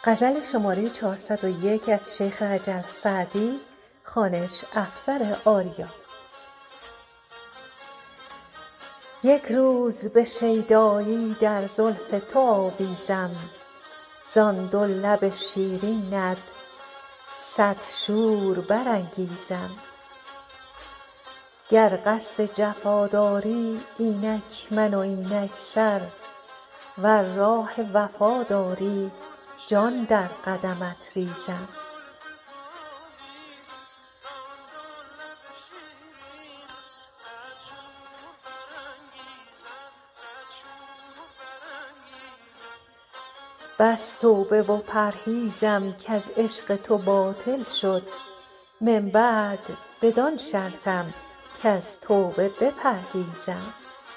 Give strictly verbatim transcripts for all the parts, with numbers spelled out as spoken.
غزل شماره چهارصد و یک از شیخ اجل سعدی، خوانش افسر آریا. یک روز به شیدایی در زلف تو آویزم، زان دو لب شیرینت صد شور برانگیزم. گر قصد جفا داری اینک من و اینک سر، ور راه وفا داری جان در قدمت ریزم. بس توبه و پرهیزم کز عشق تو باطل شد، من بعد بدان شرطم کز توبه بپرهیزم.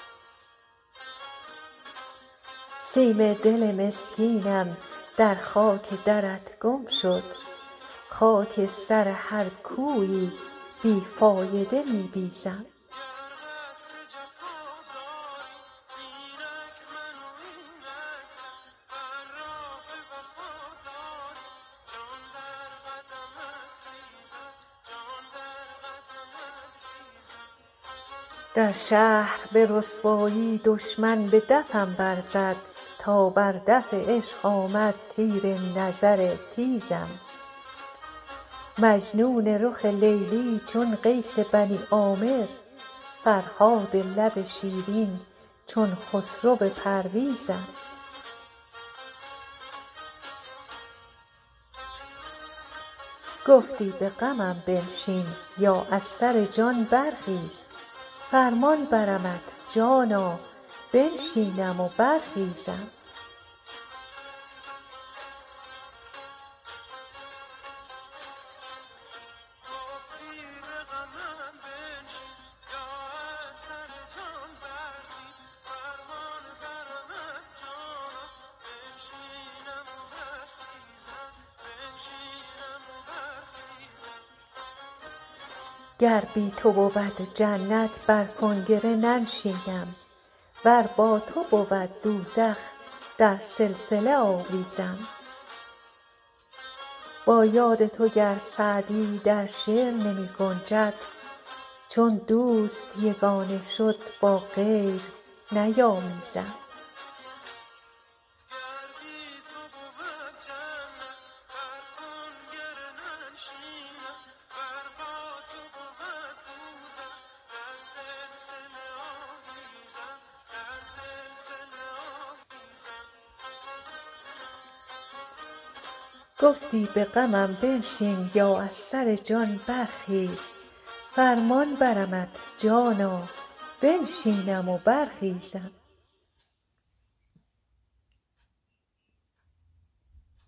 سیم دل مسکینم در خاک درت گم شد، خاک سر هر کویی بی فایده می بیزم. در شهر به رسوایی دشمن به دفم برزد، تا بر دف عشق آمد تیر نظر تیزم. مجنون رخ لیلی چون قیس بنی عامر، فرهاد لب شیرین چون خسرو پرویزم. گفتی به غمم بنشین یا از سر جان برخیز، فرمان برمت جانا بنشینم و برخیزم. گر بی تو بود جنت بر کنگره ننشینم، ور با تو بود دوزخ در سلسله آویزم. با یاد تو گر سعدی در شعر نمی گنجد، چون دوست یگانه شد با غیر نیامیزم. گفتی به غمم بنشین یا از سر جان برخیز، فرمان برمت جانا بنشینم و برخیزم.